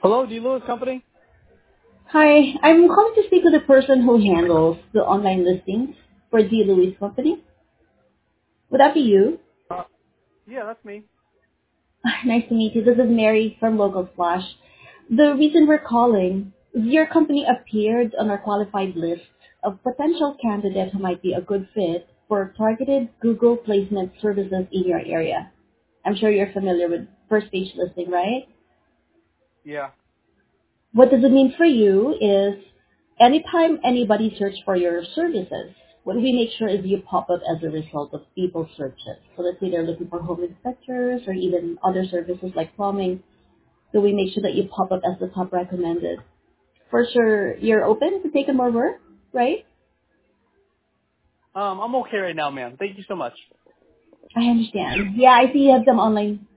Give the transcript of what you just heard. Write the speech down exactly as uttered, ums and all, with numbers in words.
Hello, D. Lewis Company? Hi, I'm calling to speak with the person who handles the online listings for D. Louis Company. Would that be you? Uh, yeah, that's me. Nice to meet you. This is Mary from Local Flash. The reason we're calling is your company appeared on our qualified list of potential candidates who might be a good fit for targeted Google placement services in your area. I'm sure you're familiar with first page listing, right? Yeah. What does it mean for you is anytime anybody search for your services, what we make sure is you pop up as a result of people's searches. So let's say they're looking for home inspectors or even other services like plumbing. So we make sure that you pop up as the top recommended. For sure, you're open to taking more work, right? Um, I'm okay right now, ma'am. Thank you so much. I understand. Yeah, I see you have some online